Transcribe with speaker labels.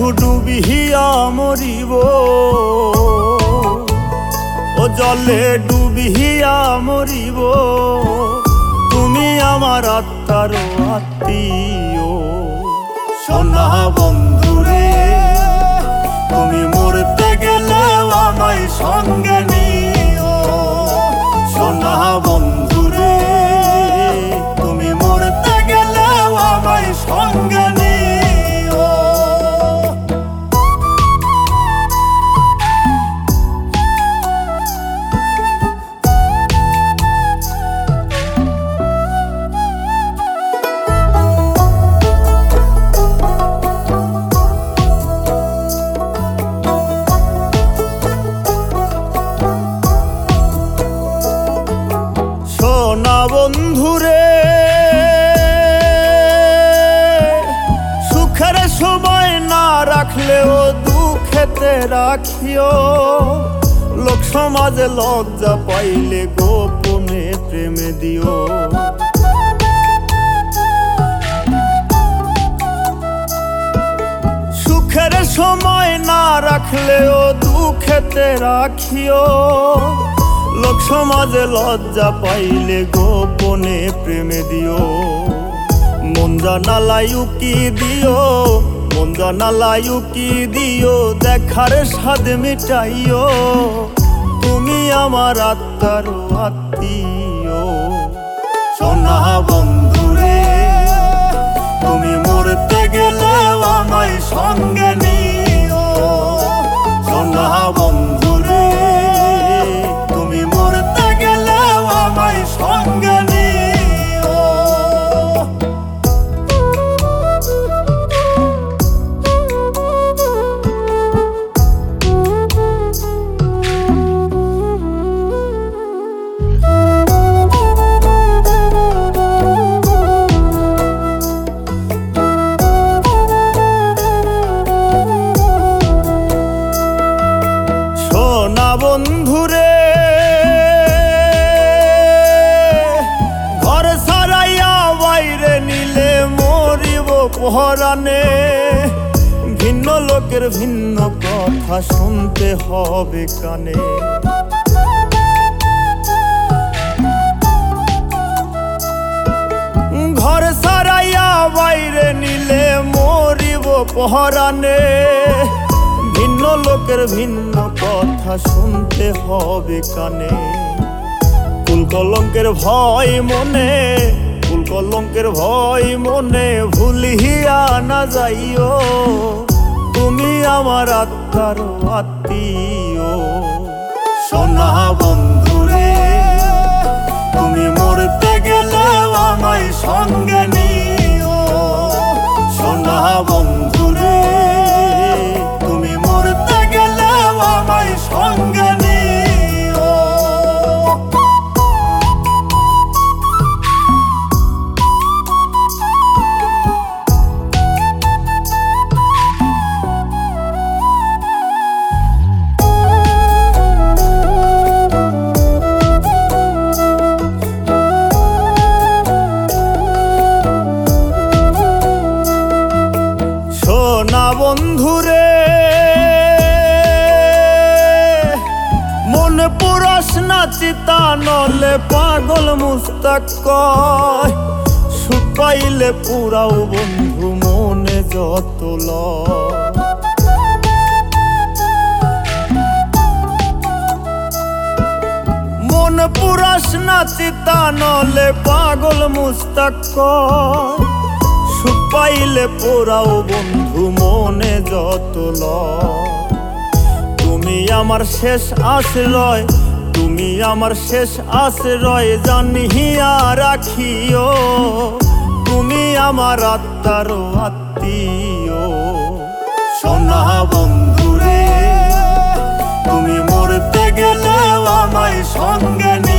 Speaker 1: ডুবিয়া মরিব, ও জলে ডুবিয়া মরিব। তুমি আমার আত্মার আত্মীয়। সোনা বন্ধুরে, তুমি মরতে গেলেও আমায় সঙ্গে নিও। সোনা বন্ধুরে, তুমি মরতে গেলেও আমায় সঙ্গে নিও। সোনা বন্ধুরে, সুখের সময় না রাখলেও দুঃখেতে রাখিও। লোক সমাজে লজ্জা পাইলে গোপনে প্রেমে দিও। সুখের সময় না রাখলেও দুঃখেতে রাখিও। লোক সমাজে লজ্জা পাইলে গোপনে প্রেমে দিও। মন জানালাই উকি দিও, মন জানালাই উকি দিও। দেখার স্বাদ মিটাইও, তুমি আমার আত্মার আত্মীয়। সোনা বন্ধুরে, তুমি মরতে গেলেও আমায় সঙ্গে নিও। সোনা বন্ধুরে, তুমি মরতে গেলেও আমায় সঙ্গে নিও। সোনা বন্ধুরে, ঘর ছাড়াইয়া বাইরে নিলে মরিব পহরানে। ভিন্ন লোকের ভিন্ন কথা শুনতে হবে কানে। ঘর ছাড়াইয়া বাইরে নিলে মরিব পহরানে। ভিন্ন লোকের ভিন্ন কথা শুনতে হবে কানে। কুল কলঙ্কের ভয় মনে, কুল কলঙ্কের ভয় মনে। ভুলিয়া না যাইও, তুমি আমার আত্মার আত্মীয়। সোনা বন্ধুরে, তুমি মরতে গেলেও আমায় সঙ্গে নিও। সোনা বন্ধুরে, তুমি মরতে গেলেও আমায় সঙ্গে নিও। সোনা বন্ধুরে, মন পুরস না চিতা নলে পাগল মুস্তাক কয়। সুখ পাইলে পুরাও বন্ধু মনে যত লয়। মন পুরস না চিতা নলে পাগল মুস্তাক কয়। সুখ পাইলে পোড়াও বন্ধু মনে যত লয়। তুমি আমার শেষ আশ্রয়, তুমি আমার শেষ আশ্রয়। জানিয়া রাখিও, তুমি আমার আত্মার আত্মীয়। সোনা বন্ধুরে, তুমি মরতে গেলেও আমায় সঙ্গে নিও।